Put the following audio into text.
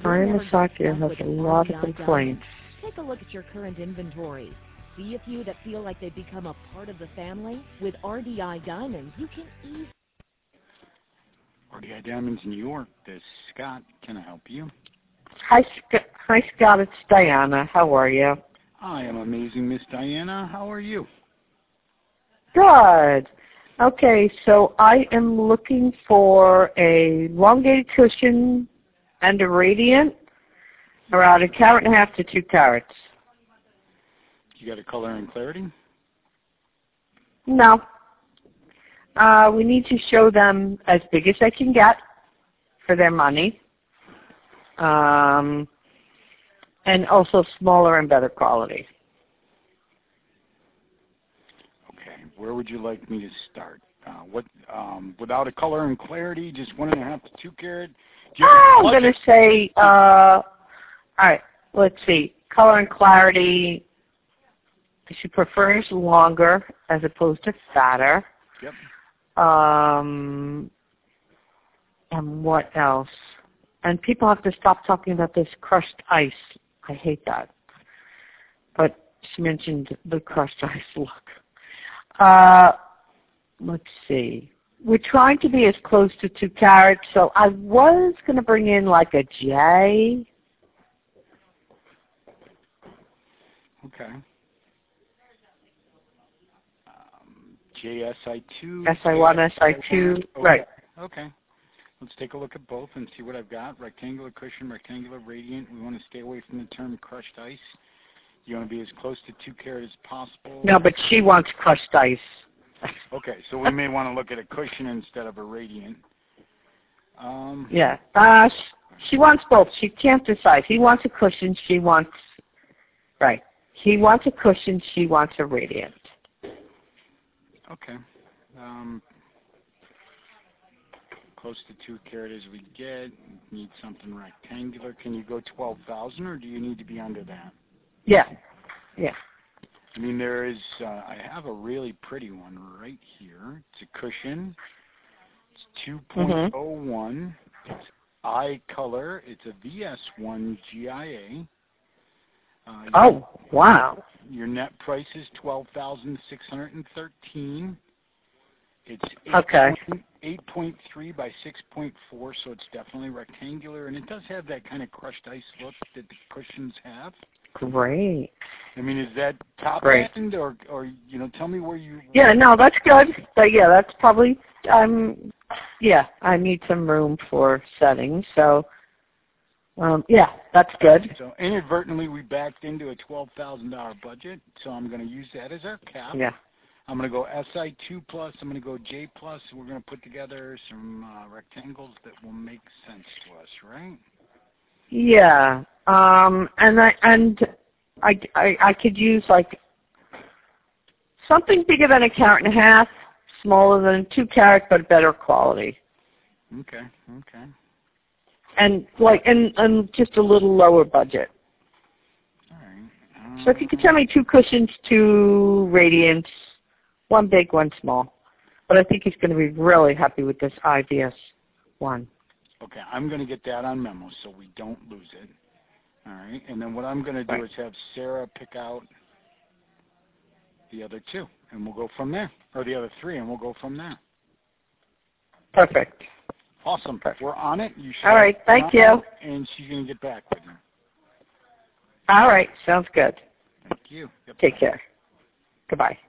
Triana Sakia has a lot of complaints. Take a look at your current inventory. See a few that feel like they've become a part of the family? With RDI Diamonds, you can easily... RDI Diamonds in New York, this is Scott. Can I help you? Hi, Scott. It's Diana. How are you? I am amazing, Miss Diana. How are you? Good. Okay, so I am looking for a elongated cushion and a radiant around 1.5 carats to 2 carats. You got a color and clarity? No. We need to show them as big as they can get for their money. And also smaller and better quality. Okay. Where would you like me to start? Without a color and clarity, just 1.5 to 2 carat? I'm going to say, all right, let's see. Color and clarity, she prefers longer as opposed to fatter. Yep. And what else? And people have to stop talking about this crushed ice. I hate that. But she mentioned the crushed ice look. Let's see. We're trying to be as close to 2 carats, so I was going to bring in like a J. Okay. JSI2. SI1, SI2. Okay. Right. Okay. Let's take a look at both and see what I've got. Rectangular cushion, rectangular radiant. We want to stay away from the term crushed ice. You want to be as close to 2 carat as possible. No, but she wants crushed ice. Okay, so we may want to look at a cushion instead of a radiant. Yeah. She wants both. She can't decide. He wants a cushion. She wants... Right. He wants a cushion. She wants a radiant. Okay. Close to 2 carat as we get. Need something rectangular. Can you go 12,000 or do you need to be under that? Yeah. Yeah. I mean, there is, I have a really pretty one right here. It's a cushion. It's 2.01. It's eye color. It's a VS1 GIA. Oh, wow. Your net price is $12,613. It's 8.3 by 6.4, so it's definitely rectangular, and it does have that kind of crushed ice look that the cushions have. Great. I mean, is that top end, or tell me where you... Yeah, no, that's good. But yeah, that's probably, yeah, I need some room for settings, so, yeah, that's good. So inadvertently, we backed into a $12,000 budget, so I'm going to use that as our cap. Yeah. I'm going to go SI2 plus, I'm going to go J plus, we're going to put together some rectangles that will make sense to us, right? Yeah. And I could use like something bigger than 1.5 carats, smaller than 2 carats, but better quality. Okay. Okay. And like and just a little lower budget. All right. So if you could tell me 2 cushions, 2 radiants, 1 big, 1 small. But I think he's going to be really happy with this IVS one. Okay, I'm going to get that on memo so we don't lose it. All right, and then what I'm going to do is have Sarah pick out the other 2, and we'll go from there. Or the other 3, and we'll go from there. Perfect. Awesome. Perfect. We're on it. You should. All right, thank you. And she's going to get back with you. All right, sounds good. Thank you. Yep. Take care. Goodbye.